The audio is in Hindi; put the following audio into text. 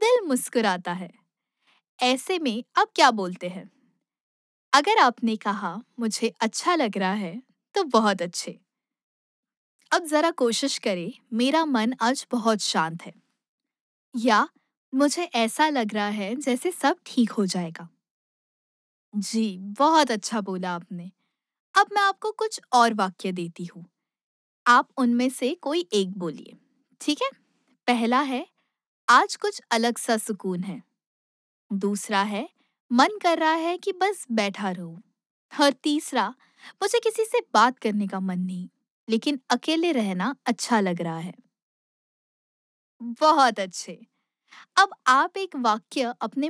दिल मुस्कुराता है। ऐसे में आप क्या बोलते हैं? अगर आपने कहा मुझे अच्छा लग रहा है, तो बहुत अच्छे। अब जरा कोशिश करें, मेरा मन आज बहुत शांत है। या मुझे ऐसा लग रहा है जैसे सब ठीक हो जाएगा। जी, बहुत अच्छा बोला आपने। अब मैं आपको कुछ और वाक्य देती हूँ। आप उनमें से कोई एक बोलिए। ठीक है? पहला है, आज कुछ अलग सा सुकून है। दूसरा है, मन कर रहा है कि बस बैठा रहूं। और तीसरा, मुझे किसी से बात करने का मन नहीं, लेकिन अकेले रहना अच्छा लग रहा है। बहुत अच्छे। अब आप एक वाक्य अपने